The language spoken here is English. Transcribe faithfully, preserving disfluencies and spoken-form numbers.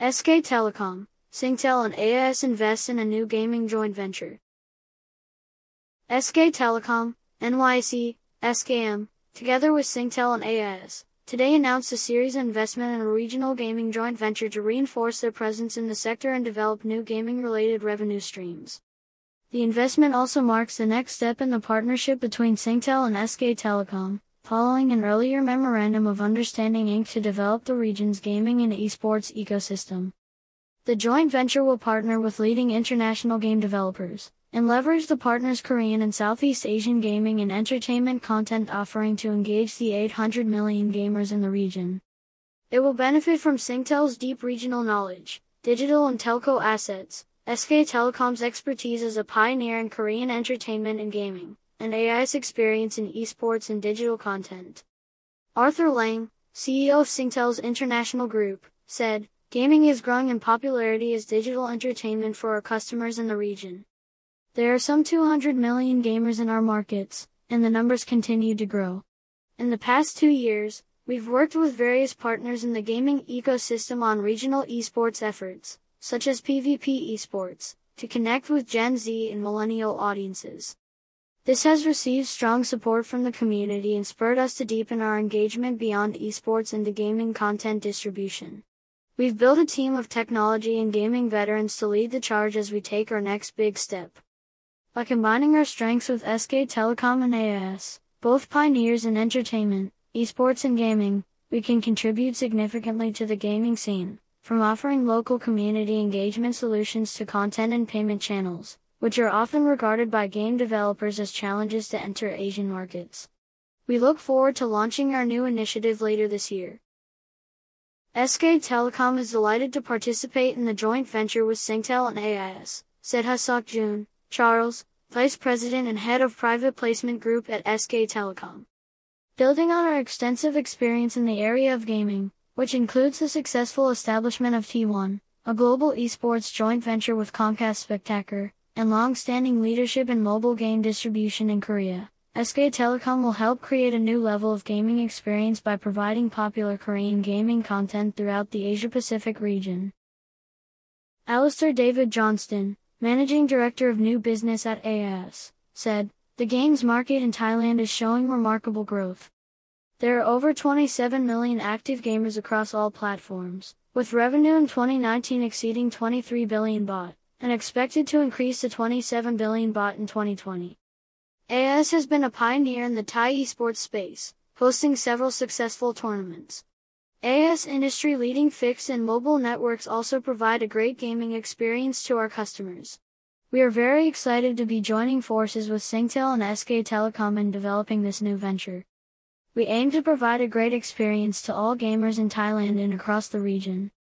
S K Telecom, Singtel and A I S invest in a new gaming joint venture. S K Telecom, N Y C, S K M, together with Singtel and A I S, today announced a series of investment in a regional gaming joint venture to reinforce their presence in the sector and develop new gaming-related revenue streams. The investment also marks the next step in the partnership between Singtel and S K Telecom, following an earlier Memorandum of Understanding inked to develop the region's gaming and esports ecosystem. The joint venture will partner with leading international game developers, and leverage the partners' Korean and Southeast Asian gaming and entertainment content offering to engage the eight hundred million gamers in the region. It will benefit from Singtel's deep regional knowledge, digital and telco assets, S K Telecom's expertise as a pioneer in Korean entertainment and gaming, and A I's experience in esports and digital content. Arthur Lang, C E O of Singtel's international group, said, "Gaming is growing in popularity as digital entertainment for our customers in the region. There are some two hundred million gamers in our markets, and the numbers continue to grow. In the past two years, we've worked with various partners in the gaming ecosystem on regional esports efforts, such as PvP esports, to connect with Gen Z and millennial audiences. This has received strong support from the community and spurred us to deepen our engagement beyond esports into gaming content distribution. We've built a team of technology and gaming veterans to lead the charge as we take our next big step." By combining our strengths with S K Telecom and A I S, both pioneers in entertainment, esports and gaming, we can contribute significantly to the gaming scene, from offering local community engagement solutions to content and payment channels, which are often regarded by game developers as challenges to enter Asian markets. We look forward to launching our new initiative later this year. S K Telecom is delighted to participate in the joint venture with Singtel and A I S, said Ha-seok Jun Charles, Vice President and Head of Private Placement Group at S K Telecom. Building on our extensive experience in the area of gaming, which includes the successful establishment of T one, a global esports joint venture with Comcast Spectacor, and long-standing leadership in mobile game distribution in Korea, S K Telecom will help create a new level of gaming experience by providing popular Korean gaming content throughout the Asia-Pacific region. Alistair David Johnston, Managing Director of New Business at A I S, said, "The games market in Thailand is showing remarkable growth. There are over twenty-seven million active gamers across all platforms, with revenue in twenty nineteen exceeding twenty-three billion baht, and expected to increase to twenty-seven billion baht in twenty twenty. A I S has been a pioneer in the Thai esports space, hosting several successful tournaments. A I S industry-leading fixed and mobile networks also provide a great gaming experience to our customers. We are very excited to be joining forces with Singtel and S K Telecom in developing this new venture. We aim to provide a great experience to all gamers in Thailand and across the region."